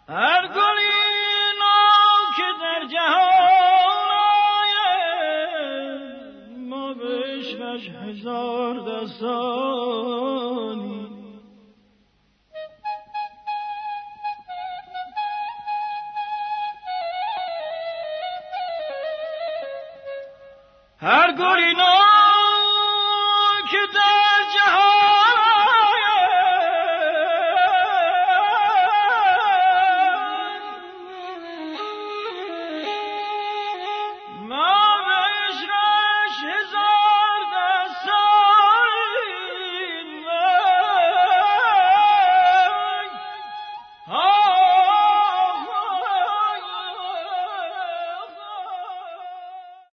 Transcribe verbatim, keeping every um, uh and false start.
هر گلی نو که در جهان آید ما به عشقش هزار دستانی. هر گلی نو که در جهان